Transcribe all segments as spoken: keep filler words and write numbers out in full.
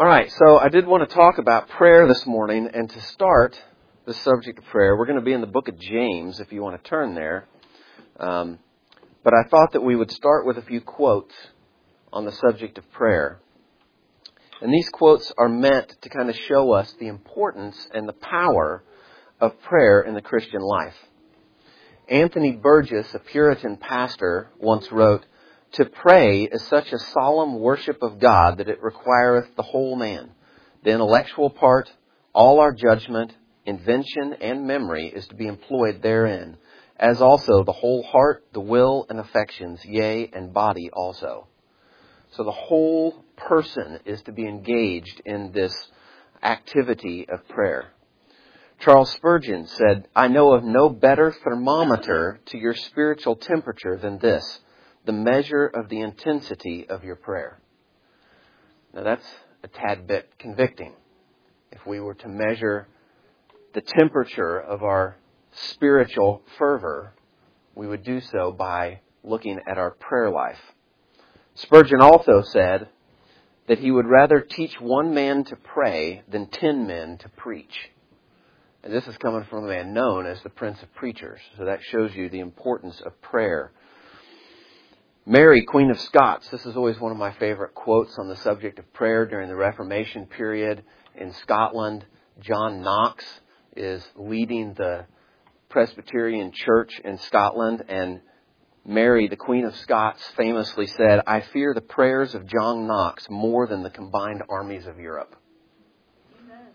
All right, so I did want to talk about prayer this morning, and to start the subject of prayer, we're going to be in the book of James, if you want to turn there. Um, but I thought that we would start with a few quotes on the subject of prayer. And these quotes are meant to kind of show us the importance and the power of prayer in the Christian life. Anthony Burgess, a Puritan pastor, once wrote, "To pray is such a solemn worship of God that it requireth the whole man. The intellectual part, all our judgment, invention, and memory is to be employed therein, as also the whole heart, the will, and affections, yea, and body also." So the whole person is to be engaged in this activity of prayer. Charles Spurgeon said, "I know of no better thermometer to your spiritual temperature than this, the measure of the intensity of your prayer." Now that's a tad bit convicting. If we were to measure the temperature of our spiritual fervor, we would do so by looking at our prayer life. Spurgeon also said that he would rather teach one man to pray than ten men to preach. And this is coming from a man known as the Prince of Preachers. So that shows you the importance of prayer. Mary, Queen of Scots. This is always one of my favorite quotes on the subject of prayer during the Reformation period in Scotland. John Knox is leading the Presbyterian Church in Scotland, and Mary, the Queen of Scots, famously said, "I fear the prayers of John Knox more than the combined armies of Europe." Amen.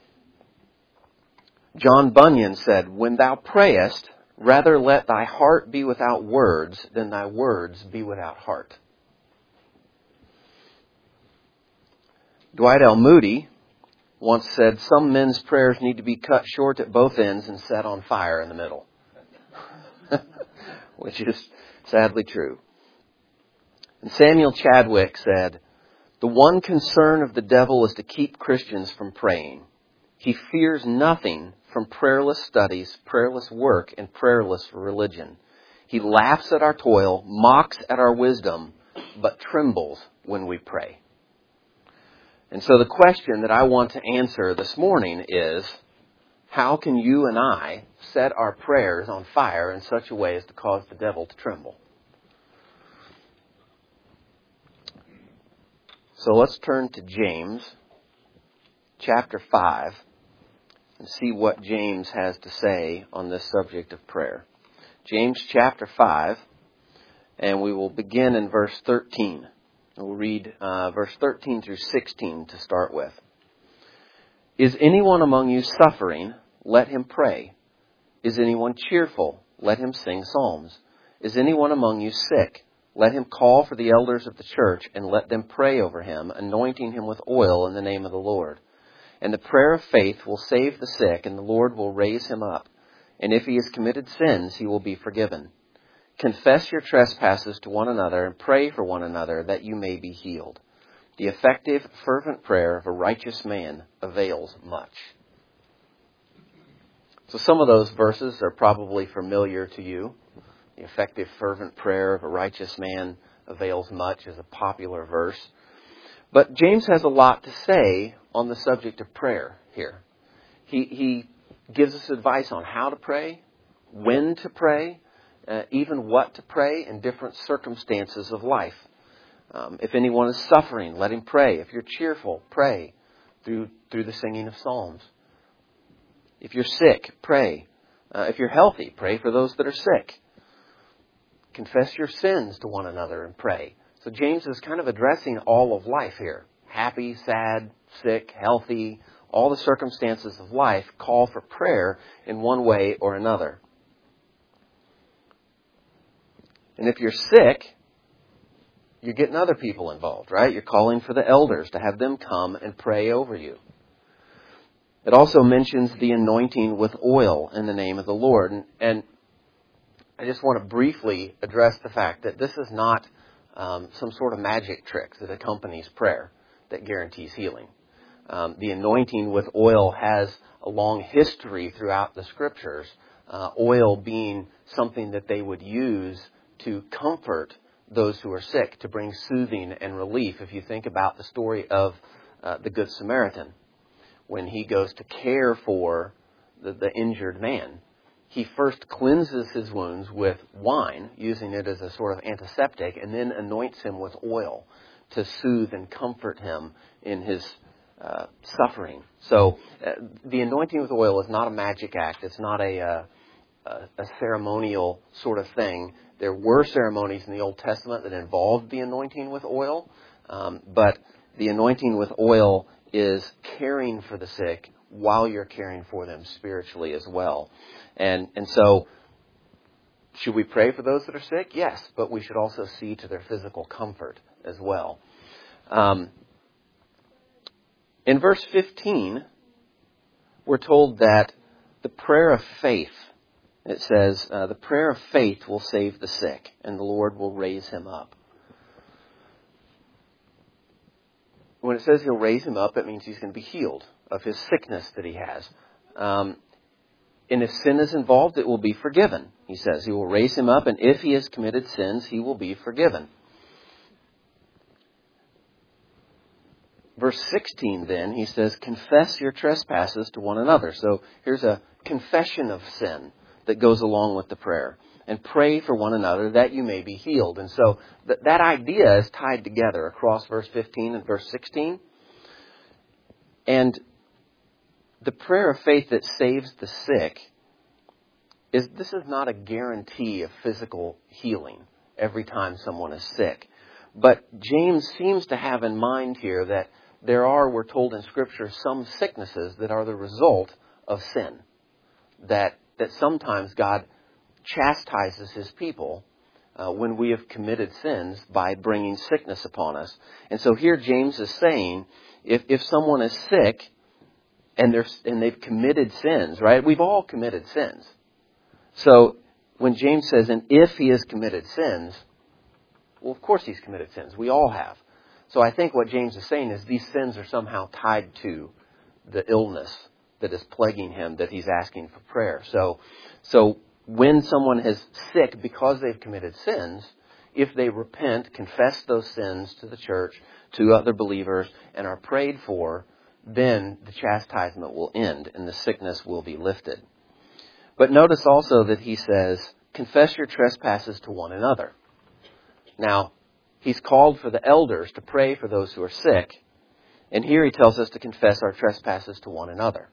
John Bunyan said, "When thou prayest, rather let thy heart be without words than thy words be without heart." Dwight L. Moody once said, "Some men's prayers need to be cut short at both ends and set on fire in the middle." Which is sadly true. And Samuel Chadwick said, "The one concern of the devil is to keep Christians from praying. He fears nothing from prayerless studies, prayerless work, and prayerless religion. He laughs at our toil, mocks at our wisdom, but trembles when we pray." And so the question that I want to answer this morning is, how can you and I set our prayers on fire in such a way as to cause the devil to tremble? So let's turn to James chapter five and see what James has to say on this subject of prayer. James chapter five, and we will begin in verse thirteen. We'll read uh, verse thirteen through sixteen to start with. "Is anyone among you suffering? Let him pray. Is anyone cheerful? Let him sing psalms. Is anyone among you sick? Let him call for the elders of the church and let them pray over him, anointing him with oil in the name of the Lord. And the prayer of faith will save the sick, and the Lord will raise him up. And if he has committed sins, he will be forgiven. Confess your trespasses to one another and pray for one another that you may be healed. The effective, fervent prayer of a righteous man avails much." So some of those verses are probably familiar to you. The effective, fervent prayer of a righteous man avails much is a popular verse. But James has a lot to say on the subject of prayer here. He, he gives us advice on how to pray, when to pray, uh, even what to pray in different circumstances of life. Um, if anyone is suffering, let him pray. If you're cheerful, pray through through the singing of psalms. If you're sick, pray. Uh, if you're healthy, pray for those that are sick. Confess your sins to one another and pray. So James is kind of addressing all of life here. Happy, sad, sick, healthy, all the circumstances of life call for prayer in one way or another. And if you're sick, you're getting other people involved, right? You're calling for the elders to have them come and pray over you. It also mentions the anointing with oil in the name of the Lord. And, and I just want to briefly address the fact that this is not um, some sort of magic trick that accompanies prayer that guarantees healing. Um, the anointing with oil has a long history throughout the Scriptures, uh, oil being something that they would use to comfort those who are sick, to bring soothing and relief. If you think about the story of uh, the Good Samaritan when he goes to care for the, the injured man. He first cleanses his wounds with wine, using it as a sort of antiseptic, and then anoints him with oil to soothe and comfort him in his uh, suffering. So uh, the anointing with oil is not a magic act. It's not a, uh, a, a ceremonial sort of thing. There were ceremonies in the Old Testament that involved the anointing with oil, um, but the anointing with oil is caring for the sick while you're caring for them spiritually as well. And and so, should we pray for those that are sick? Yes, but we should also see to their physical comfort as well. Um, in verse fifteen, we're told that the prayer of faith, it says, uh, the prayer of faith will save the sick, and the Lord will raise him up. When it says he'll raise him up, it means he's going to be healed of his sickness that he has. Um, and if sin is involved, it will be forgiven. He says he will raise him up, and if he has committed sins, he will be forgiven. Verse sixteen then, he says, confess your trespasses to one another. So here's a confession of sin that goes along with the prayer. And pray for one another that you may be healed. And so th- that idea is tied together across verse fifteen and verse sixteen. And the prayer of faith that saves the sick, is this is not a guarantee of physical healing every time someone is sick. But James seems to have in mind here that there are, we're told in Scripture, some sicknesses that are the result of sin. That, that sometimes God chastises his people uh, when we have committed sins by bringing sickness upon us. And so here James is saying, if, if someone is sick and they're and they've committed sins, right? We've all committed sins. So when James says, and if he has committed sins, well, of course he's committed sins. We all have. So I think what James is saying is these sins are somehow tied to the illness that is plaguing him that he's asking for prayer. So, so when someone is sick because they've committed sins, if they repent, confess those sins to the church, to other believers, and are prayed for, then the chastisement will end and the sickness will be lifted. But notice also that he says, confess your trespasses to one another. Now, he's called for the elders to pray for those who are sick, and here he tells us to confess our trespasses to one another.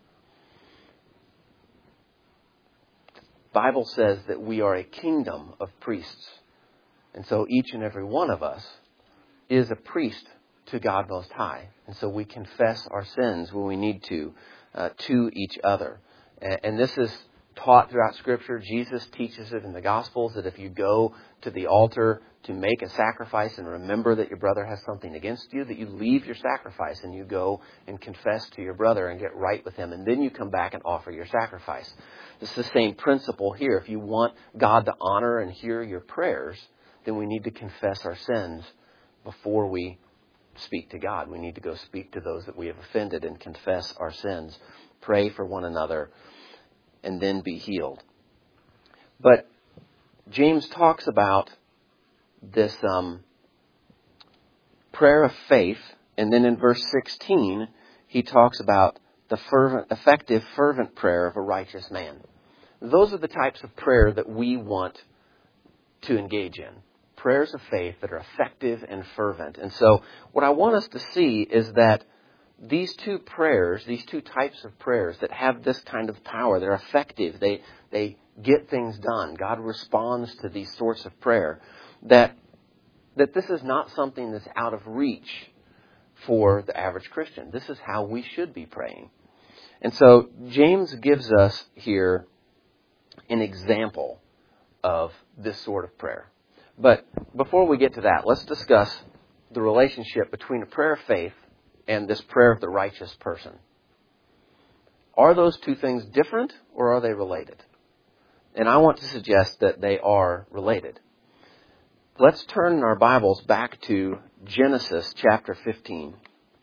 The Bible says that we are a kingdom of priests. And so each and every one of us is a priest to God Most High. And so we confess our sins when we need to, uh, to each other. And, and this is taught throughout Scripture. Jesus teaches it in the Gospels that if you go to the altar to make a sacrifice and remember that your brother has something against you, that you leave your sacrifice and you go and confess to your brother and get right with him. And then you come back and offer your sacrifice. It's the same principle here. If you want God to honor and hear your prayers, then we need to confess our sins before we speak to God. We need to go speak to those that we have offended and confess our sins. Pray for one another and then be healed. But James talks about this um, prayer of faith, and then in verse sixteen, he talks about the fervent, effective, fervent prayer of a righteous man. Those are the types of prayer that we want to engage in. Prayers of faith that are effective and fervent. And so what I want us to see is that these two prayers, these two types of prayers that have this kind of power, they're effective, they they get things done. God responds to these sorts of prayer. That that this is not something that's out of reach for the average Christian. This is how we should be praying. And so James gives us here an example of this sort of prayer. But before we get to that, let's discuss the relationship between a prayer of faith and this prayer of the righteous person. Are those two things different or are they related? And I want to suggest that they are related. Let's turn in our Bibles back to Genesis chapter fifteen.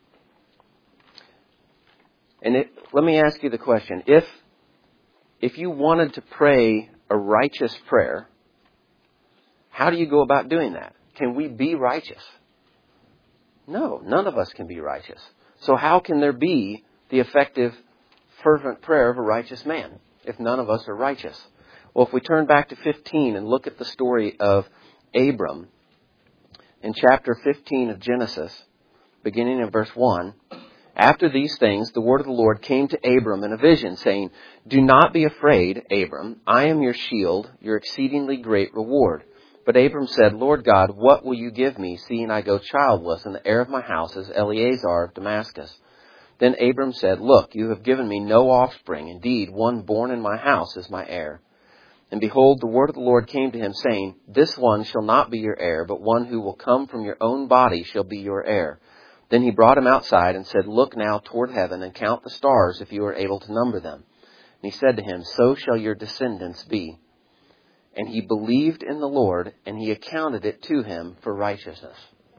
And it, let me ask you the question. If, if you wanted to pray a righteous prayer, how do you go about doing that? Can we be righteous? No, none of us can be righteous. So how can there be the effective, fervent prayer of a righteous man if none of us are righteous? Well, if we turn back to fifteen and look at the story of Abram, in chapter fifteen of Genesis, beginning in verse one, after these things, the word of the Lord came to Abram in a vision, saying, "Do not be afraid, Abram. I am your shield, your exceedingly great reward." But Abram said, "Lord God, what will you give me, seeing I go childless, and the heir of my house is Eleazar of Damascus?" Then Abram said, "Look, you have given me no offspring. Indeed, one born in my house is my heir." And behold, the word of the Lord came to him, saying, "This one shall not be your heir, but one who will come from your own body shall be your heir." Then he brought him outside and said, "Look now toward heaven and count the stars if you are able to number them." And he said to him, "So shall your descendants be." And he believed in the Lord, and he accounted it to him for righteousness.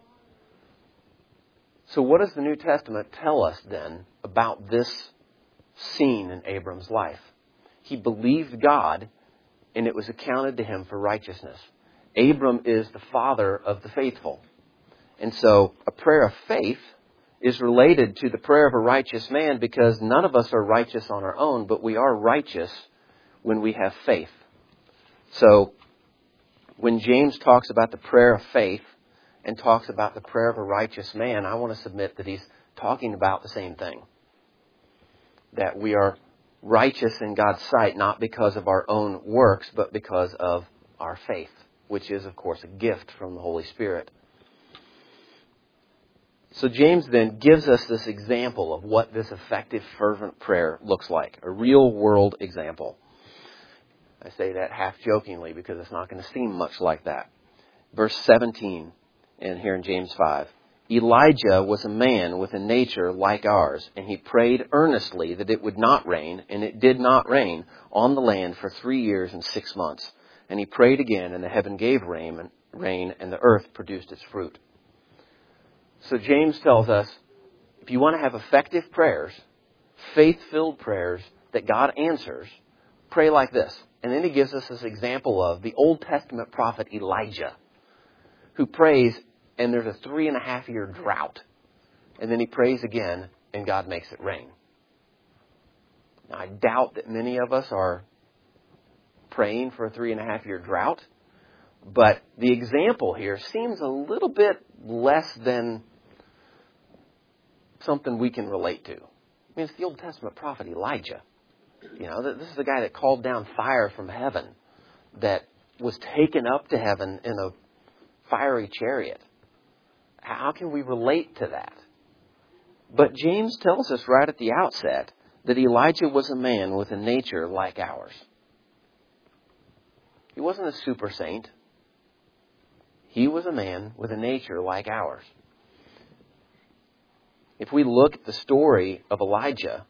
So what does the New Testament tell us then about this scene in Abram's life? He believed God, and it was accounted to him for righteousness. Abram is the father of the faithful. And so a prayer of faith is related to the prayer of a righteous man, because none of us are righteous on our own, but we are righteous when we have faith. So when James talks about the prayer of faith and talks about the prayer of a righteous man, I want to submit that he's talking about the same thing. That we are righteous in God's sight, not because of our own works, but because of our faith, which is, of course, a gift from the Holy Spirit. So James then gives us this example of what this effective, fervent prayer looks like. A real-world example. I say that half jokingly because it's not going to seem much like that. Verse seventeen, and here in James five. Elijah was a man with a nature like ours, and he prayed earnestly that it would not rain, and it did not rain on the land for three years and six months. And he prayed again, and the heaven gave rain, and rain, and the earth produced its fruit. So James tells us, if you want to have effective prayers, faith-filled prayers that God answers, pray like this. And then he gives us this example of the Old Testament prophet Elijah, who prays, and there's a three and a half year drought. And then he prays again, and God makes it rain. Now, I doubt that many of us are praying for a three and a half year drought, but the example here seems a little bit less than something we can relate to. I mean, it's the Old Testament prophet Elijah. You know, this is the guy that called down fire from heaven, that was taken up to heaven in a fiery chariot. How can we relate to that? But James tells us right at the outset that Elijah was a man with a nature like ours. He wasn't a super saint. He was a man with a nature like ours. If we look at the story of Elijah,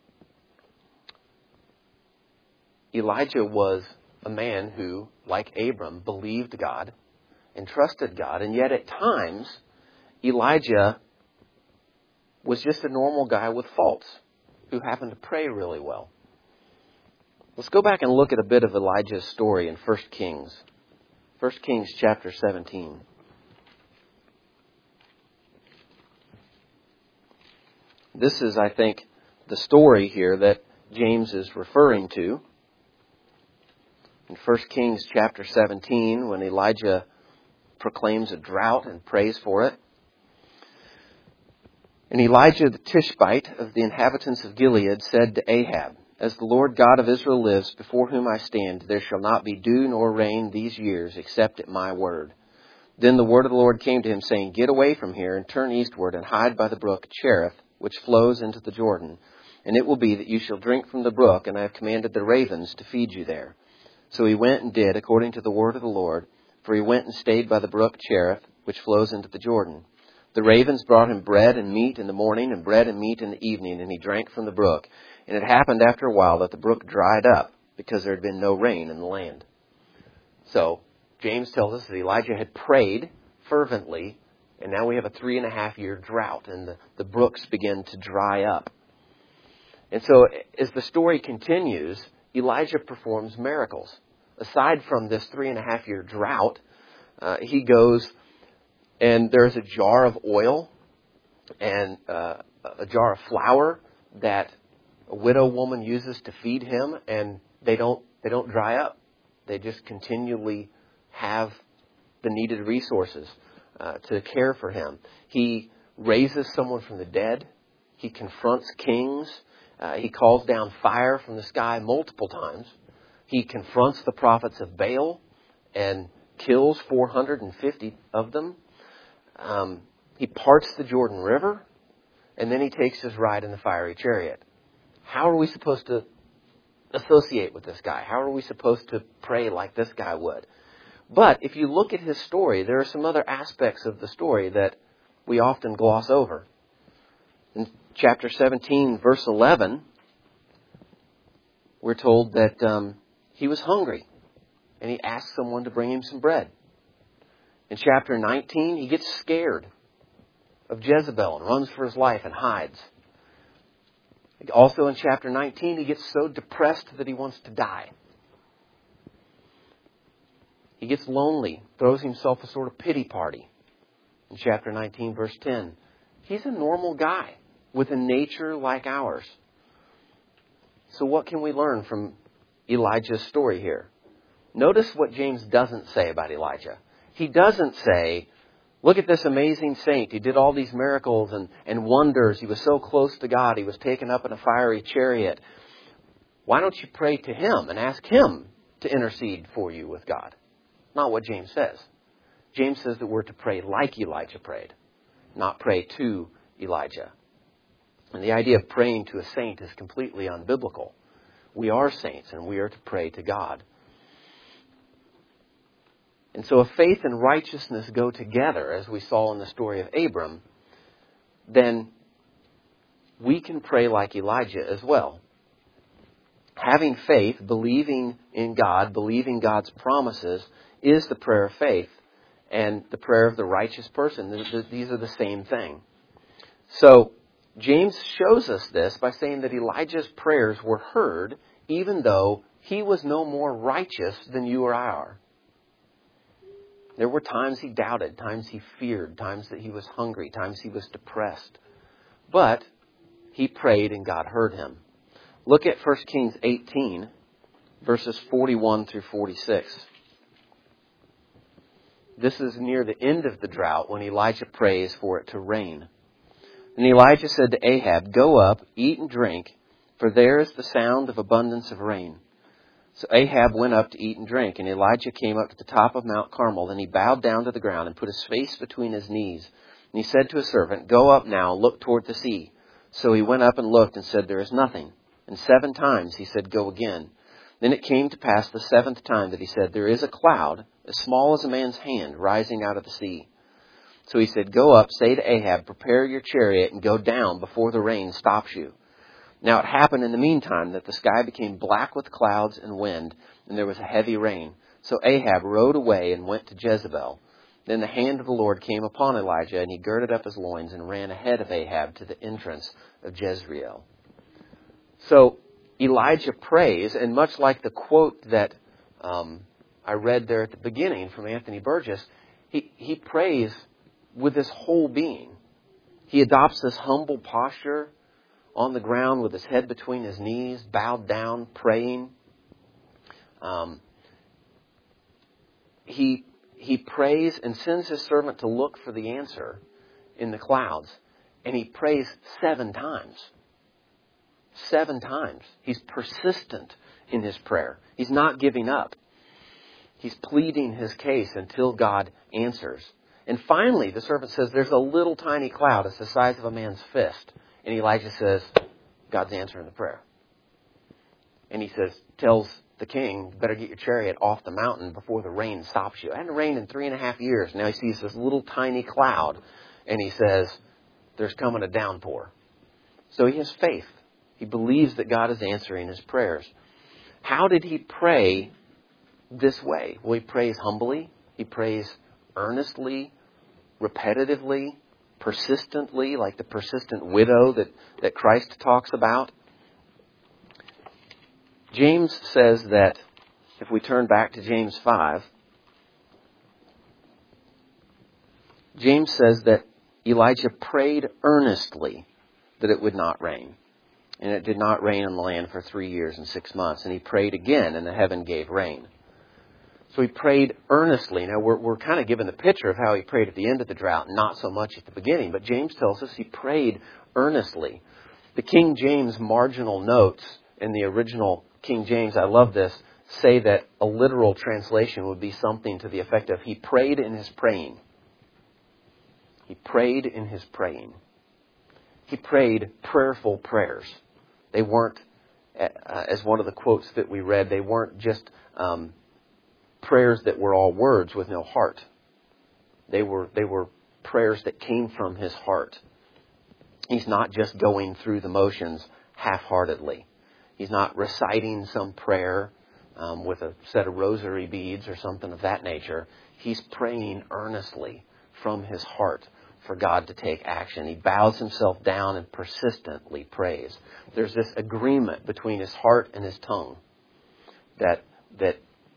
Elijah was a man who, like Abram, believed God and trusted God. And yet at times, Elijah was just a normal guy with faults who happened to pray really well. Let's go back and look at a bit of Elijah's story in First Kings. First Kings chapter seventeen. This is, I think, the story here that James is referring to. In First Kings chapter seventeen, when Elijah proclaims a drought and prays for it. And Elijah the Tishbite of the inhabitants of Gilead said to Ahab, "As the Lord God of Israel lives, before whom I stand, there shall not be dew nor rain these years, except at my word." Then the word of the Lord came to him, saying, "Get away from here and turn eastward and hide by the brook Cherith, which flows into the Jordan. And it will be that you shall drink from the brook, and I have commanded the ravens to feed you there." So he went and did according to the word of the Lord, for he went and stayed by the brook Cherith, which flows into the Jordan. The ravens brought him bread and meat in the morning, and bread and meat in the evening, and he drank from the brook. And it happened after a while that the brook dried up, because there had been no rain in the land. So James tells us that Elijah had prayed fervently, and now we have a three and a half year drought, and the, the brooks begin to dry up. And so as the story continues, Elijah performs miracles. Aside from this three and a half year drought, uh, he goes and there's a jar of oil, and uh, a jar of flour that a widow woman uses to feed him, and they don't they don't dry up. They just continually have the needed resources uh, to care for him. He raises someone from the dead. He confronts kings. Uh, he calls down fire from the sky multiple times. He confronts the prophets of Baal and kills four hundred fifty of them. Um, he parts the Jordan River, and then he takes his ride in the fiery chariot. How are we supposed to associate with this guy? How are we supposed to pray like this guy would? But if you look at his story, there are some other aspects of the story that we often gloss over. In chapter seventeen, verse eleven, we're told that um, he was hungry, and he asked someone to bring him some bread. In chapter nineteen, he gets scared of Jezebel and runs for his life and hides. Also in chapter nineteen, he gets so depressed that he wants to die. He gets lonely, throws himself a sort of pity party. In chapter nineteen, verse ten, he's a normal guy with a nature like ours. So what can we learn from Elijah's story here? Notice what James doesn't say about Elijah. He doesn't say, look at this amazing saint. He did all these miracles and, and wonders. He was so close to God. He was taken up in a fiery chariot. Why don't you pray to him and ask him to intercede for you with God? Not what James says. James says that we're to pray like Elijah prayed, not pray to Elijah. And the idea of praying to a saint is completely unbiblical. We are saints, and we are to pray to God. And so if faith and righteousness go together, as we saw in the story of Abram, then we can pray like Elijah as well. Having faith, believing in God, believing God's promises, is the prayer of faith. And the prayer of the righteous person, these are the same thing. So James shows us this by saying that Elijah's prayers were heard even though he was no more righteous than you or I are. There were times he doubted, times he feared, times that he was hungry, times he was depressed. But he prayed and God heard him. Look at First Kings eighteen, verses forty-one through forty-six. This is near the end of the drought when Elijah prays for it to rain. And Elijah said to Ahab, go up, eat and drink, for there is the sound of abundance of rain. So Ahab went up to eat and drink, and Elijah came up to the top of Mount Carmel, and he bowed down to the ground and put his face between his knees. And he said to his servant, go up now, look toward the sea. So he went up and looked and said, there is nothing. And seven times he said, go again. Then it came to pass the seventh time that he said, there is a cloud, as small as a man's hand, rising out of the sea. So he said, go up, say to Ahab, prepare your chariot and go down before the rain stops you. Now it happened in the meantime that the sky became black with clouds and wind, and there was a heavy rain. So Ahab rode away and went to Jezebel. Then the hand of the Lord came upon Elijah, and he girded up his loins and ran ahead of Ahab to the entrance of Jezreel. So Elijah prays, and much like the quote that um, I read there at the beginning from Anthony Burgess, he, he prays with his whole being. He adopts this humble posture on the ground with his head between his knees, bowed down, praying. Um, he, he prays and sends his servant to look for the answer in the clouds. And he prays seven times. Seven times. He's persistent in his prayer. He's not giving up. He's pleading his case until God answers. And finally, the servant says, there's a little tiny cloud. It's the size of a man's fist. And Elijah says, God's answering the prayer. And he says, tells the king, better get your chariot off the mountain before the rain stops you. It hadn't rained in three and a half years. Now he sees this little tiny cloud. And he says, there's coming a downpour. So he has faith. He believes that God is answering his prayers. How did he pray this way? Well, he prays humbly. He prays earnestly, repetitively, persistently, like the persistent widow that, that Christ talks about. James says that, if we turn back to James five, James says that Elijah prayed earnestly that it would not rain. And it did not rain on the land for three years and six months. And he prayed again, and the heaven gave rain. So he prayed earnestly. Now, we're, we're kind of given the picture of how he prayed at the end of the drought, not so much at the beginning. But James tells us he prayed earnestly. The King James marginal notes in the original King James, I love this, say that a literal translation would be something to the effect of, he prayed in his praying. He prayed in his praying. He prayed prayerful prayers. They weren't, uh, as one of the quotes that we read, they weren't just um, prayers that were all words with no heart. They were they were prayers that came from his heart. He's not just going through the motions half-heartedly. He's not reciting some prayer um, with a set of rosary beads or something of that nature. He's praying earnestly from his heart for God to take action. He bows himself down and persistently prays. There's this agreement between his heart and his tongue that that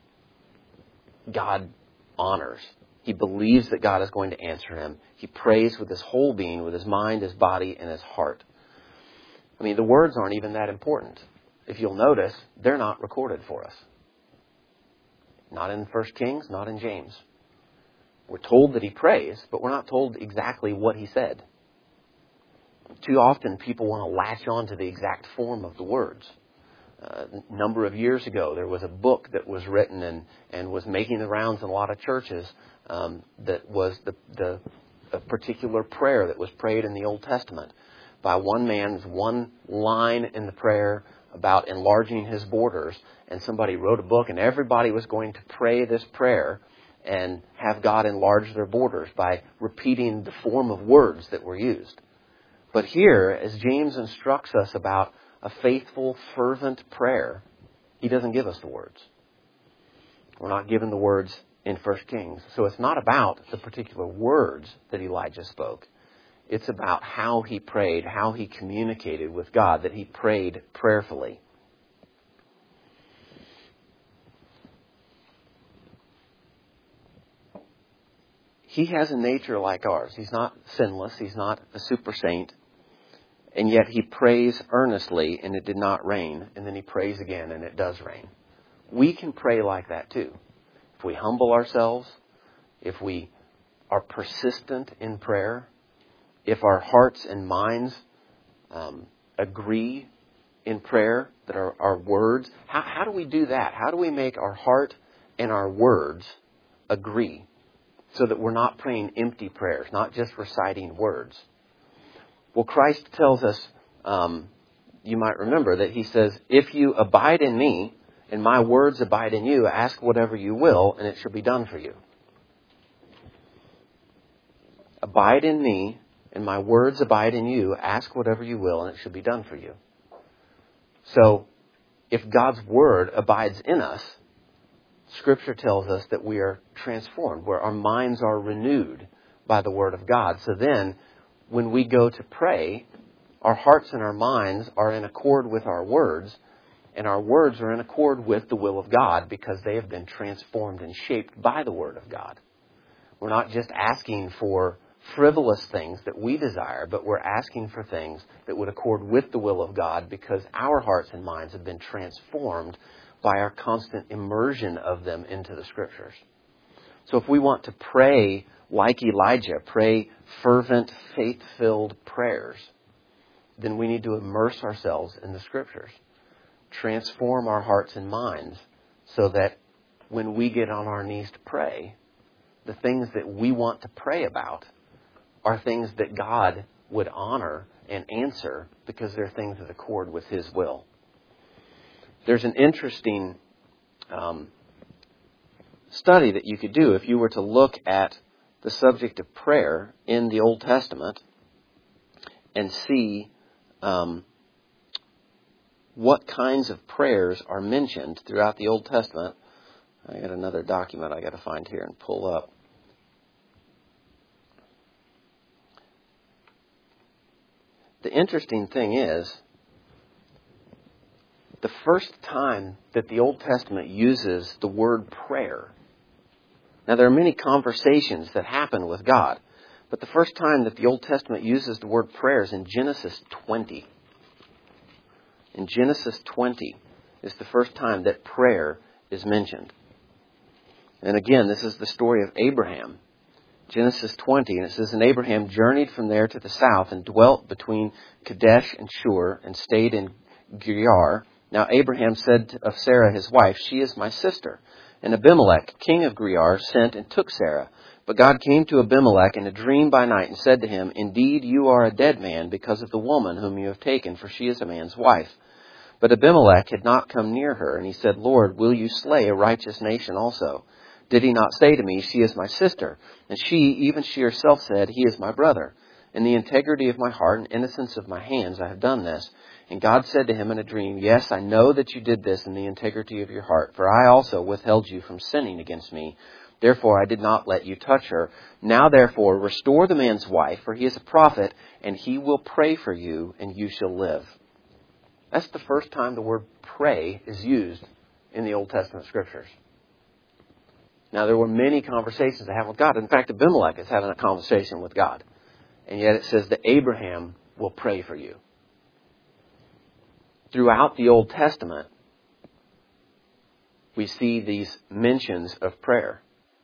God honors. He believes that God is going to answer him. He prays with his whole being, with his mind, his body, and his heart. I mean, the words aren't even that important. If you'll notice, they're not recorded for us. Not in First Kings, not in James. We're told that he prays, but we're not told exactly what he said. Too often people want to latch on to the exact form of the words. Uh, a number of years ago, there was a book that was written and, and was making the rounds in a lot of churches um, that was the, the a particular prayer that was prayed in the Old Testament by one man. There's one line in the prayer about enlarging his borders, and somebody wrote a book, and everybody was going to pray this prayer and have God enlarge their borders by repeating the form of words that were used. But here, as James instructs us about a faithful, fervent prayer, he doesn't give us the words. We're not given the words in First Kings. So it's not about the particular words that Elijah spoke. It's about how he prayed, how he communicated with God, that he prayed prayerfully. He has a nature like ours. He's not sinless. He's not a super saint. And yet he prays earnestly, and it did not rain. And then he prays again, and it does rain. We can pray like that too. If we humble ourselves, if we are persistent in prayer, if our hearts and minds um, agree in prayer, that our, our words, how, how do we do that? How do we make our heart and our words agree so that we're not praying empty prayers, not just reciting words? Well, Christ tells us, um, you might remember that he says, if you abide in me and my words abide in you, ask whatever you will and it shall be done for you. Abide in me and my words abide in you, ask whatever you will and it shall be done for you. So, if God's word abides in us, Scripture tells us that we are transformed, where our minds are renewed by the word of God. So then, when we go to pray, our hearts and our minds are in accord with our words, and our words are in accord with the will of God because they have been transformed and shaped by the word of God. We're not just asking for frivolous things that we desire, but we're asking for things that would accord with the will of God because our hearts and minds have been transformed by our constant immersion of them into the Scriptures. So if we want to pray like Elijah, pray fervent, faith-filled prayers, then we need to immerse ourselves in the Scriptures. Transform our hearts and minds so that when we get on our knees to pray, the things that we want to pray about are things that God would honor and answer because they're things that accord with His will. There's an interesting um, study that you could do if you were to look at the subject of prayer in the Old Testament and see um, what kinds of prayers are mentioned throughout the Old Testament. I got another document I got to find here and pull up. The interesting thing is, the first time that the Old Testament uses the word prayer. Now, there are many conversations that happen with God, But the first time that the Old Testament uses the word prayer is in Genesis twenty. In Genesis twenty is the first time that prayer is mentioned. And again, this is the story of Abraham. Genesis twenty, and it says, "And Abraham journeyed from there to the south and dwelt between Kadesh and Shur and stayed in Gerar. Now Abraham said of Sarah his wife, 'She is my sister.' And Abimelech, king of Gerar, sent and took Sarah. But God came to Abimelech in a dream by night and said to him, 'Indeed, you are a dead man because of the woman whom you have taken, for she is a man's wife.' But Abimelech had not come near her, and he said, 'Lord, will you slay a righteous nation also? Did he not say to me, she is my sister? And she, even she herself said, he is my brother. In the integrity of my heart and innocence of my hands I have done this.' And God said to him in a dream, 'Yes, I know that you did this in the integrity of your heart, for I also withheld you from sinning against me. Therefore I did not let you touch her. Now therefore restore the man's wife, for he is a prophet, and he will pray for you, and you shall live.'" That's the first time the word pray is used in the Old Testament Scriptures. Now, there were many conversations to have with God. In fact, Abimelech is having a conversation with God. And yet it says that Abraham will pray for you. Throughout the Old Testament, we see these mentions of prayer.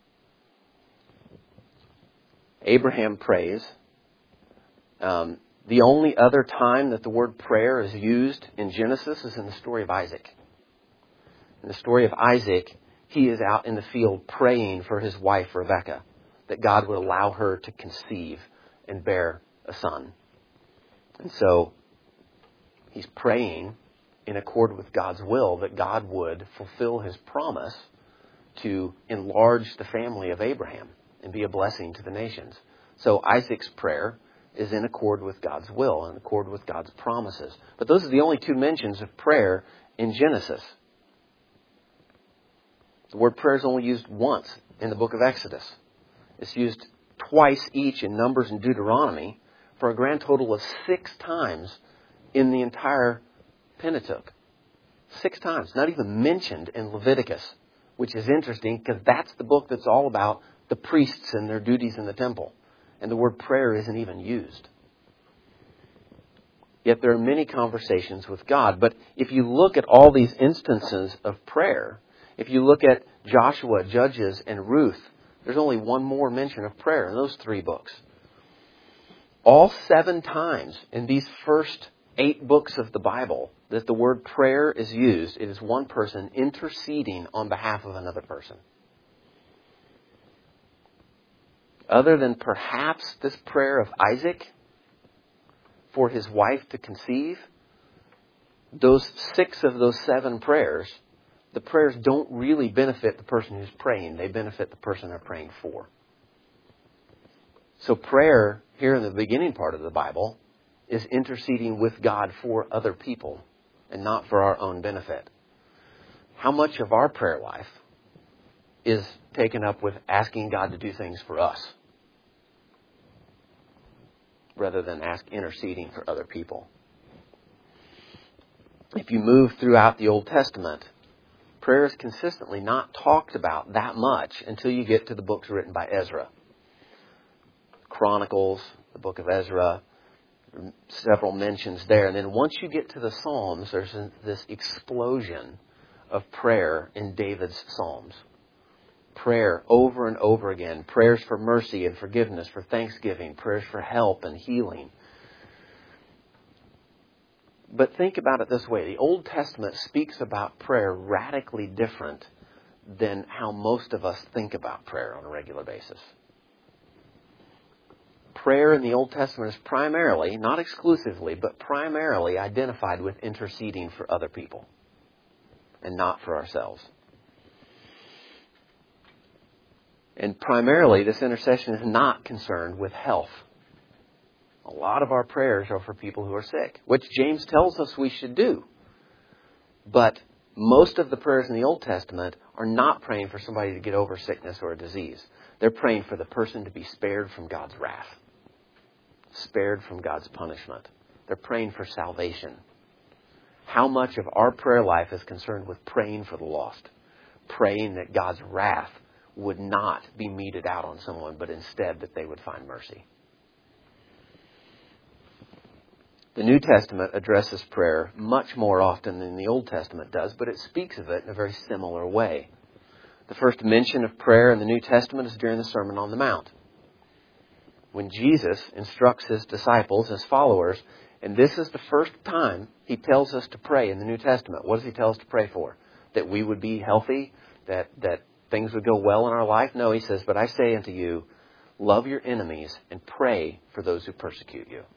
Abraham prays. Um, the only other time that the word prayer is used in Genesis is in the story of Isaac. In the story of Isaac, he is out in the field praying for his wife, Rebekah, that God would allow her to conceive and bear a son. And so he's praying in accord with God's will that God would fulfill his promise to enlarge the family of Abraham and be a blessing to the nations. So Isaac's prayer is in accord with God's will, in accord with God's promises. But those are the only two mentions of prayer in Genesis. The word prayer is only used once in the book of Exodus. It's used twice each in Numbers and Deuteronomy for a grand total of six times in the entire Pentateuch. Six times. Not even mentioned in Leviticus, which is interesting because that's the book that's all about the priests and their duties in the temple. And the word prayer isn't even used. Yet there are many conversations with God. But if you look at all these instances of prayer, if you look at Joshua, Judges, and Ruth, there's only one more mention of prayer in those three books. All seven times in these first eight books of the Bible that the word prayer is used, it is one person interceding on behalf of another person. Other than perhaps this prayer of Isaac for his wife to conceive, those six of those seven prayers, the prayers don't really benefit the person who's praying. They benefit the person they're praying for. So prayer, here in the beginning part of the Bible, is interceding with God for other people and not for our own benefit. How much of our prayer life is taken up with asking God to do things for us rather than ask interceding for other people? If you move throughout the Old Testament, prayer is consistently not talked about that much until you get to the books written by Ezra. Chronicles, the book of Ezra, several mentions there. And then once you get to the Psalms, there's this explosion of prayer in David's Psalms. Prayer over and over again. Prayers for mercy and forgiveness, for thanksgiving. Prayers for help and healing. But think about it this way. The Old Testament speaks about prayer radically different than how most of us think about prayer on a regular basis. Prayer in the Old Testament is primarily, not exclusively, but primarily identified with interceding for other people and not for ourselves. And primarily, this intercession is not concerned with health. A lot of our prayers are for people who are sick, which James tells us we should do. But most of the prayers in the Old Testament are not praying for somebody to get over sickness or a disease. They're praying for the person to be spared from God's wrath, spared from God's punishment. They're praying for salvation. How much of our prayer life is concerned with praying for the lost, praying that God's wrath would not be meted out on someone, but instead that they would find mercy? The New Testament addresses prayer much more often than the Old Testament does, but it speaks of it in a very similar way. The first mention of prayer in the New Testament is during the Sermon on the Mount, when Jesus instructs his disciples, his followers, and this is the first time he tells us to pray in the New Testament. What does he tell us to pray for? That we would be healthy, that, that things would go well in our life? No, he says, but I say unto you, love your enemies and pray for those who persecute you.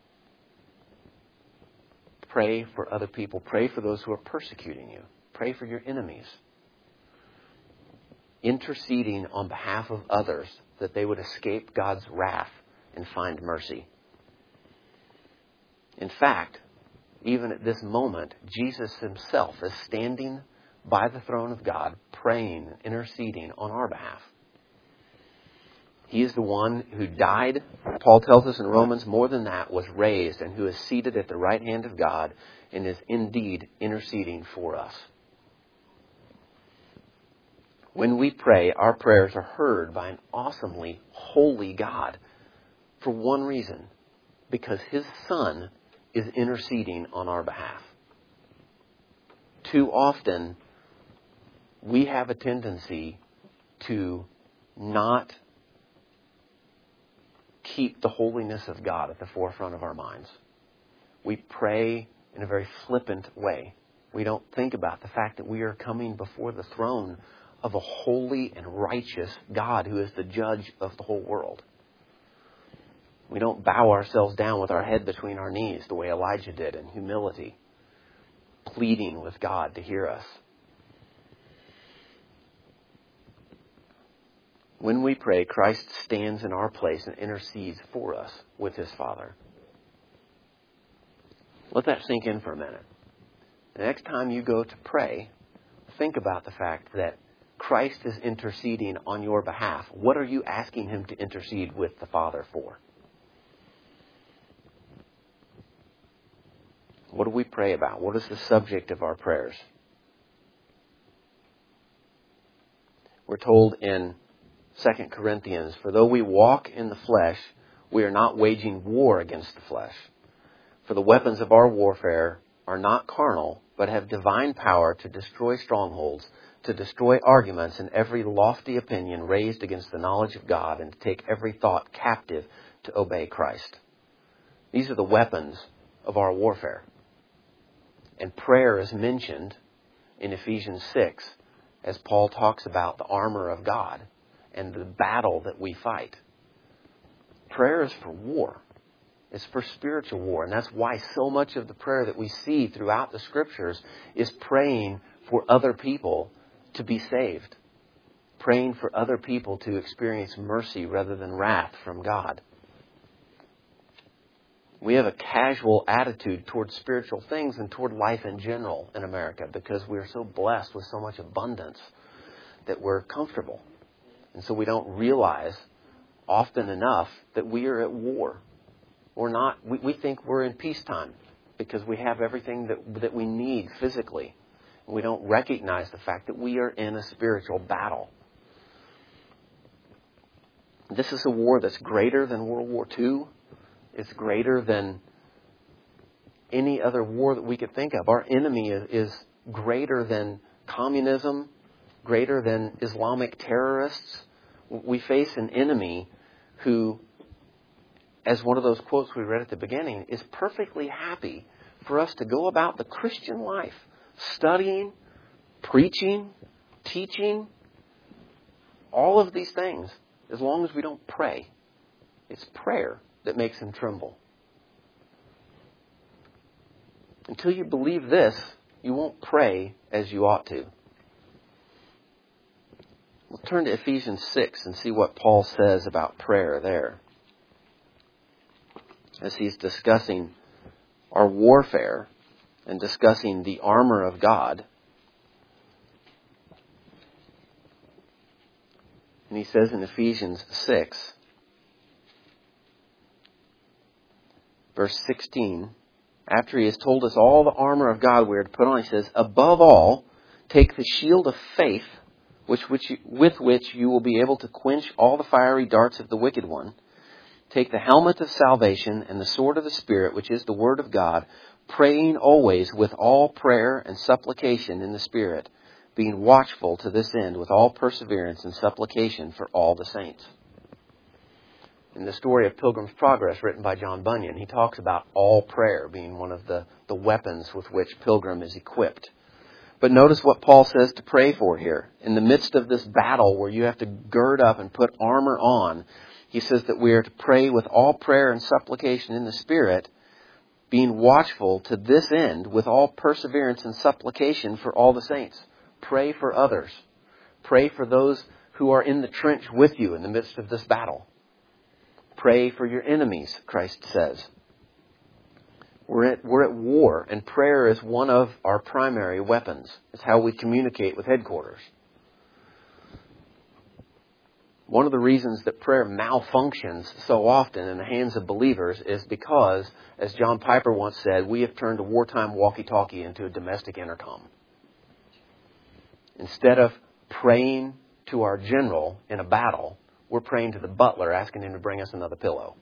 Pray for other people. Pray for those who are persecuting you. Pray for your enemies. Interceding on behalf of others that they would escape God's wrath and find mercy. In fact, even at this moment, Jesus himself is standing by the throne of God, praying, interceding on our behalf. He is the one who died, Paul tells us in Romans, more than that, was raised, and who is seated at the right hand of God and is indeed interceding for us. When we pray, our prayers are heard by an awesomely holy God for one reason, because his Son is interceding on our behalf. Too often, we have a tendency to not keep the holiness of God at the forefront of our minds. We pray in a very flippant way. We don't think about the fact that we are coming before the throne of a holy and righteous God who is the judge of the whole world. We don't bow ourselves down with our head between our knees the way Elijah did in humility, pleading with God to hear us. When we pray, Christ stands in our place and intercedes for us with his Father. Let that sink in for a minute. The next time you go to pray, think about the fact that Christ is interceding on your behalf. What are you asking him to intercede with the Father for? What do we pray about? What is the subject of our prayers? We're told in Second Corinthians, for though we walk in the flesh, we are not waging war against the flesh. For the weapons of our warfare are not carnal, but have divine power to destroy strongholds, to destroy arguments and every lofty opinion raised against the knowledge of God, and to take every thought captive to obey Christ. These are the weapons of our warfare. And prayer is mentioned in Ephesians six as Paul talks about the armor of God and the battle that we fight. Prayer is for war. It's for spiritual war. And that's why so much of the prayer that we see throughout the Scriptures is praying for other people to be saved. Praying for other people to experience mercy rather than wrath from God. We have a casual attitude toward spiritual things and toward life in general in America because we're so blessed with so much abundance that we're comfortable. And so we don't realize often enough that we are at war. We're not, we, we think we're in peacetime because we have everything that, that we need physically. And we don't recognize the fact that we are in a spiritual battle. This is a war that's greater than World War Two. It's greater than any other war that we could think of. Our enemy is, is greater than communism, greater than Islamic terrorists. We face an enemy who, as one of those quotes we read at the beginning, is perfectly happy for us to go about the Christian life, studying, preaching, teaching, all of these things, as long as we don't pray. It's prayer that makes him tremble. Until you believe this, you won't pray as you ought to. We'll turn to Ephesians six and see what Paul says about prayer there. As he's discussing our warfare and discussing the armor of God. And he says in Ephesians six, verse sixteen, after he has told us all the armor of God we are to put on, he says, above all, take the shield of faith, which, which you, with which you will be able to quench all the fiery darts of the wicked one. Take the helmet of salvation and the sword of the Spirit, which is the Word of God, praying always with all prayer and supplication in the Spirit, being watchful to this end with all perseverance and supplication for all the saints. In the story of Pilgrim's Progress, written by John Bunyan, he talks about all prayer being one of the, the weapons with which Pilgrim is equipped. But notice what Paul says to pray for here. In the midst of this battle where you have to gird up and put armor on, he says that we are to pray with all prayer and supplication in the Spirit, being watchful to this end with all perseverance and supplication for all the saints. Pray for others. Pray for those who are in the trench with you in the midst of this battle. Pray for your enemies, Christ says. We're at, we're at war, and prayer is one of our primary weapons. It's how we communicate with headquarters. One of the reasons that prayer malfunctions so often in the hands of believers is because, as John Piper once said, we have turned a wartime walkie-talkie into a domestic intercom. Instead of praying to our general in a battle, we're praying to the butler asking him to bring us another pillow.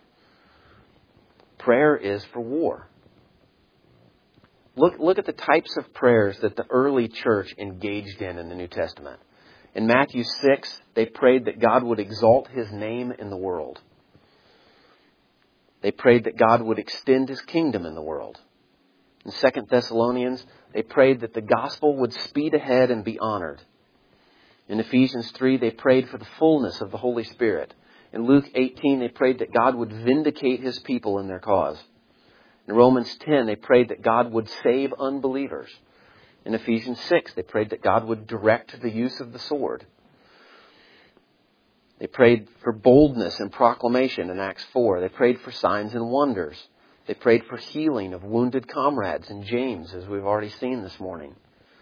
Prayer is for war. Look, look at the types of prayers that the early church engaged in in the New Testament. In Matthew six, they prayed that God would exalt His name in the world. They prayed that God would extend His kingdom in the world. In Second Thessalonians, they prayed that the gospel would speed ahead and be honored. In Ephesians three, they prayed for the fullness of the Holy Spirit. In Luke eighteen, they prayed that God would vindicate His people in their cause. In Romans ten, they prayed that God would save unbelievers. In Ephesians six, they prayed that God would direct the use of the sword. They prayed for boldness in proclamation in Acts four. They prayed for signs and wonders. They prayed for healing of wounded comrades in James, as we've already seen this morning.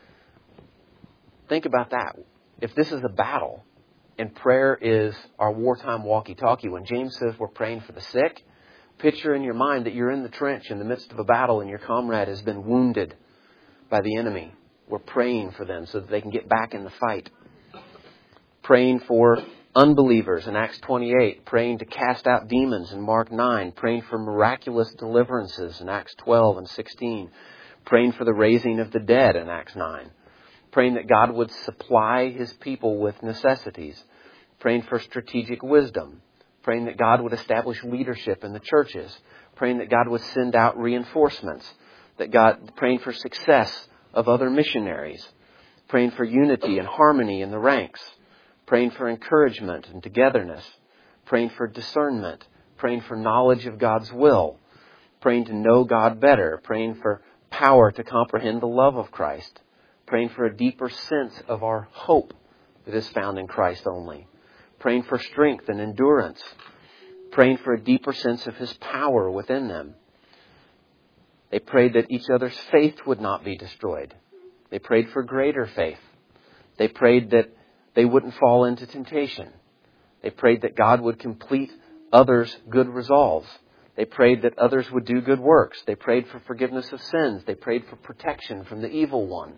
Think about that. If this is a battle, and prayer is our wartime walkie-talkie, when James says we're praying for the sick, picture in your mind that you're in the trench in the midst of a battle and your comrade has been wounded by the enemy. We're praying for them so that they can get back in the fight. Praying for unbelievers in Acts twenty-eight. Praying to cast out demons in Mark nine. Praying for miraculous deliverances in Acts twelve and sixteen. Praying for the raising of the dead in Acts nine. Praying that God would supply His people with necessities. Praying for strategic wisdom. Praying that God would establish leadership in the churches. Praying that God would send out reinforcements. That God, praying for success of other missionaries. Praying for unity and harmony in the ranks. Praying for encouragement and togetherness. Praying for discernment. Praying for knowledge of God's will. Praying to know God better. Praying for power to comprehend the love of Christ. Praying for a deeper sense of our hope that is found in Christ only. Praying for strength and endurance. Praying for a deeper sense of His power within them. They prayed that each other's faith would not be destroyed. They prayed for greater faith. They prayed that they wouldn't fall into temptation. They prayed that God would complete others' good resolves. They prayed that others would do good works. They prayed for forgiveness of sins. They prayed for protection from the evil one.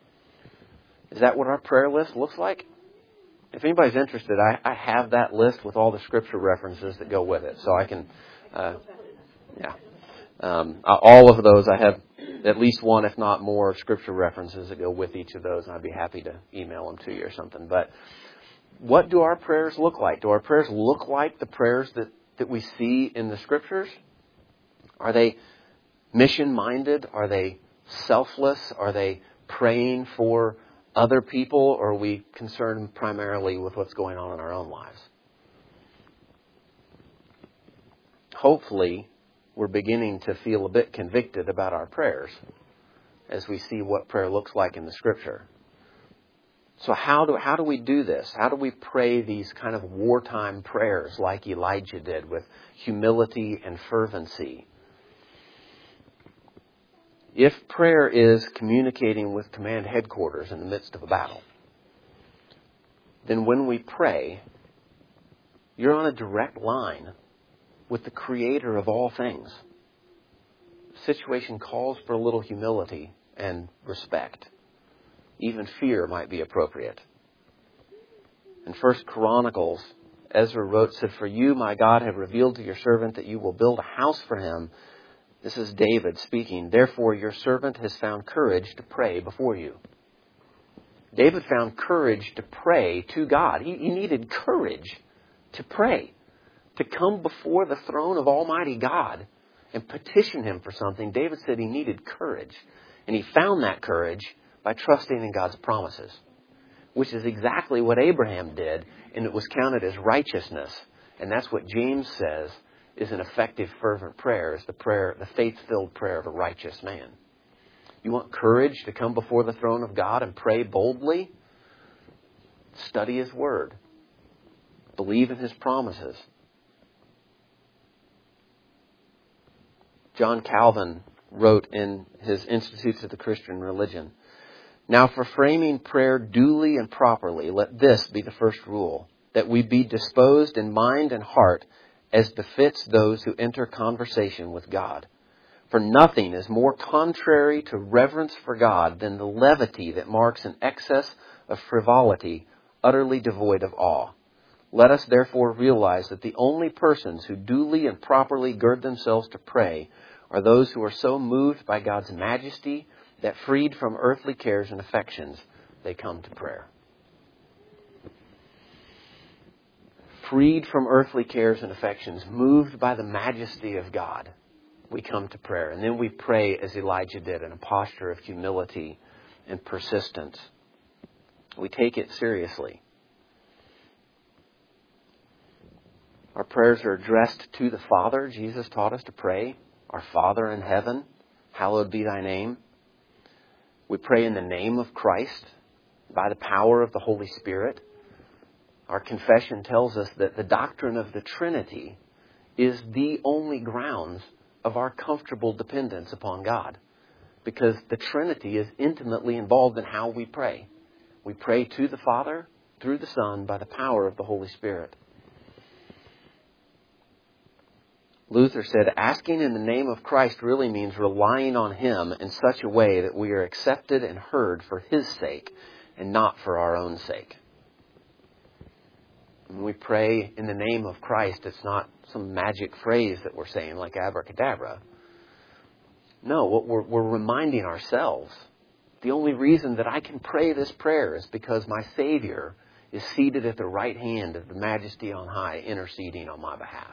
Is that what our prayer list looks like? If anybody's interested, I, I have that list with all the scripture references that go with it. So I can, uh, yeah. Um, all of those, I have at least one, if not more, scripture references that go with each of those, and I'd be happy to email them to you or something. But what do our prayers look like? Do our prayers look like the prayers that, that we see in the scriptures? Are they mission-minded? Are they selfless? Are they praying for other people, or are we concerned primarily with what's going on in our own lives? Hopefully, we're beginning to feel a bit convicted about our prayers as we see what prayer looks like in the Scripture. So how do how do we do this? How do we pray these kind of wartime prayers like Elijah did, with humility and fervency? If prayer is communicating with command headquarters in the midst of a battle, then when we pray, you're on a direct line with the Creator of all things. The situation calls for a little humility and respect. Even fear might be appropriate. In First Chronicles Ezra wrote, said, "For you, my God, have revealed to your servant that you will build a house for him." This is David speaking. "Therefore, your servant has found courage to pray before you." David found courage to pray to God. He, he needed courage to pray, to come before the throne of Almighty God and petition Him for something. David said he needed courage. And he found that courage by trusting in God's promises, which is exactly what Abraham did, and it was counted as righteousness. And that's what James says is an effective, fervent prayer, is the prayer, the faith-filled prayer of a righteous man. You want courage to come before the throne of God and pray boldly? Study His Word. Believe in His promises. John Calvin wrote in his Institutes of the Christian Religion, "Now for framing prayer duly and properly, let this be the first rule, that we be disposed in mind and heart as befits those who enter conversation with God. For nothing is more contrary to reverence for God than the levity that marks an excess of frivolity utterly devoid of awe. Let us therefore realize that the only persons who duly and properly gird themselves to pray are those who are so moved by God's majesty that freed from earthly cares and affections, they come to prayer." Freed from earthly cares and affections, moved by the majesty of God, we come to prayer. And then we pray as Elijah did, in a posture of humility and persistence. We take it seriously. Our prayers are addressed to the Father. Jesus taught us to pray, "Our Father in heaven, hallowed be thy name." We pray in the name of Christ, by the power of the Holy Spirit. Our confession tells us that the doctrine of the Trinity is the only grounds of our comfortable dependence upon God, because the Trinity is intimately involved in how we pray. We pray to the Father, through the Son, by the power of the Holy Spirit. Luther said, asking in the name of Christ really means relying on Him in such a way that we are accepted and heard for His sake and not for our own sake. When we pray in the name of Christ, it's not some magic phrase that we're saying like abracadabra. No, what we're, we're reminding ourselves, the only reason that I can pray this prayer is because my Savior is seated at the right hand of the Majesty on high, interceding on my behalf.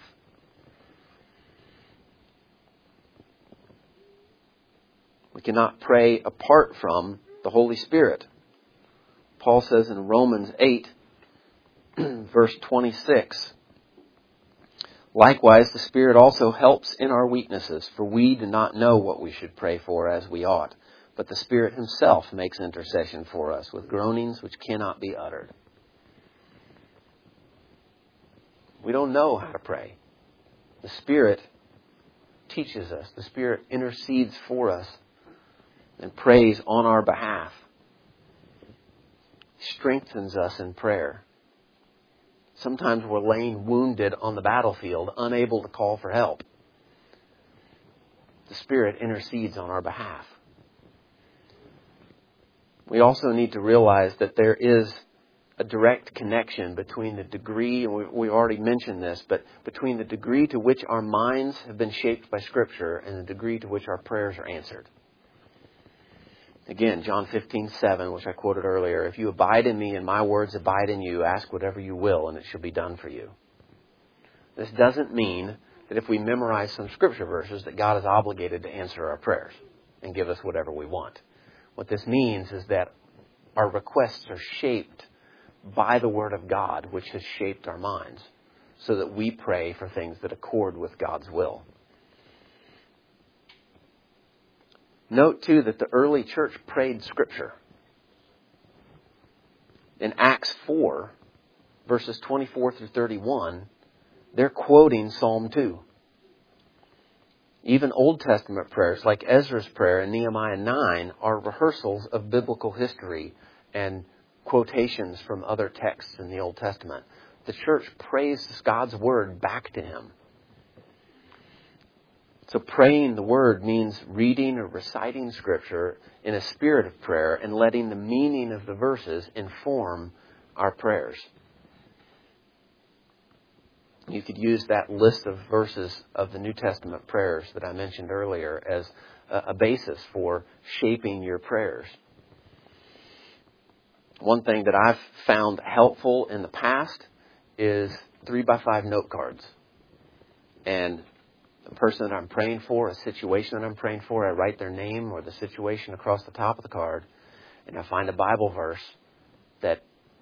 We cannot pray apart from the Holy Spirit. Paul says in Romans eight, verse twenty-six, "Likewise, the Spirit also helps in our weaknesses, for we do not know what we should pray for as we ought. But the Spirit Himself makes intercession for us with groanings which cannot be uttered." We don't know how to pray. The Spirit teaches us. The Spirit intercedes for us and prays on our behalf. Strengthens us in prayer. Sometimes we're laying wounded on the battlefield, unable to call for help. The Spirit intercedes on our behalf. We also need to realize that there is a direct connection between the degree, and we, we already mentioned this, but between the degree to which our minds have been shaped by Scripture and the degree to which our prayers are answered. Again, John fifteen seven, which I quoted earlier, "If you abide in me and my words abide in you, ask whatever you will and it shall be done for you." This doesn't mean that if we memorize some Scripture verses that God is obligated to answer our prayers and give us whatever we want. What this means is that our requests are shaped by the Word of God, which has shaped our minds, so that we pray for things that accord with God's will. Note, too, that the early church prayed Scripture. In Acts four, verses twenty-four through thirty-one, they're quoting Psalm two. Even Old Testament prayers, like Ezra's prayer in Nehemiah nine, are rehearsals of biblical history and quotations from other texts in the Old Testament. The church prays God's Word back to Him. So praying the Word means reading or reciting Scripture in a spirit of prayer and letting the meaning of the verses inform our prayers. You could use that list of verses of the New Testament prayers that I mentioned earlier as a basis for shaping your prayers. One thing that I've found helpful in the past is three by five note cards. And the person that I'm praying for, a situation that I'm praying for, I write their name or the situation across the top of the card, and I find a Bible verse that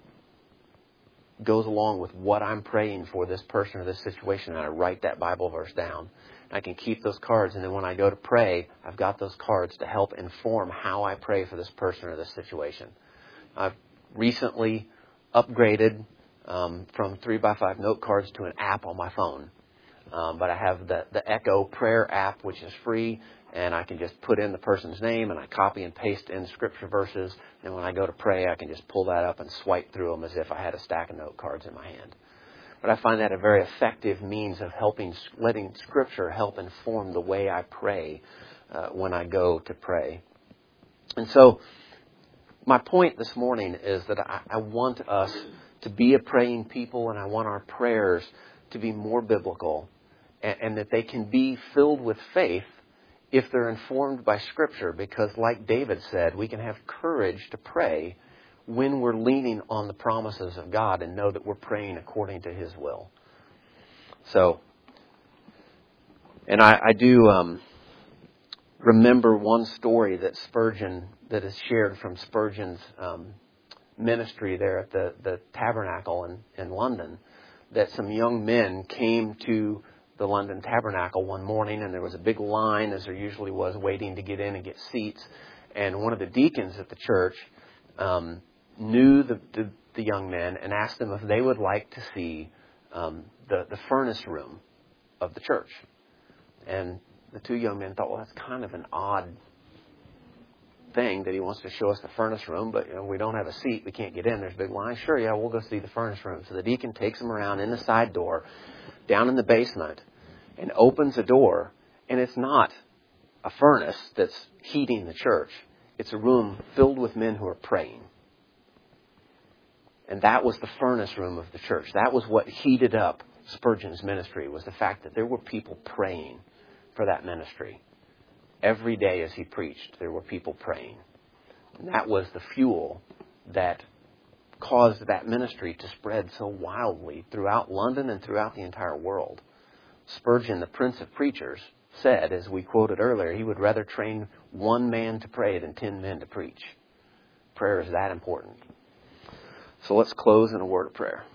goes along with what I'm praying for this person or this situation, and I write that Bible verse down. I can keep those cards, and then when I go to pray, I've got those cards to help inform how I pray for this person or this situation. I've recently upgraded um, from three by five note cards to an app on my phone. Um, but I have the, the Echo Prayer app, which is free, and I can just put in the person's name, and I copy and paste in scripture verses. And when I go to pray, I can just pull that up and swipe through them as if I had a stack of note cards in my hand. But I find that a very effective means of helping, letting Scripture help inform the way I pray uh, when I go to pray. And so my point this morning is that I, I want us to be a praying people, and I want our prayers to be more biblical, and, and that they can be filled with faith if they're informed by Scripture. Because like David said, we can have courage to pray when we're leaning on the promises of God and know that we're praying according to His will. So, and I, I do um, remember one story that Spurgeon, that is shared from Spurgeon's um, ministry there at the, the Tabernacle in, in London, that some young men came to the London Tabernacle one morning, and there was a big line, as there usually was, waiting to get in and get seats. And one of the deacons at the church um, knew the, the, the young men and asked them if they would like to see um, the, the furnace room of the church. And the two young men thought, well, that's kind of an odd thing that he wants to show us the furnace room, but you know, we don't have a seat, we can't get in, there's a big line. Sure, yeah, we'll go see the furnace room. So the deacon takes them around in the side door, down in the basement, and opens a door, and it's not a furnace that's heating the church. It's a room filled with men who are praying. And that was the furnace room of the church. That was what heated up Spurgeon's ministry, was the fact that there were people praying for that ministry. Every day as he preached, there were people praying. And that was the fuel that caused that ministry to spread so wildly throughout London and throughout the entire world. Spurgeon, the Prince of Preachers, said, as we quoted earlier, he would rather train one man to pray than ten men to preach. Prayer is that important. So let's close in a word of prayer.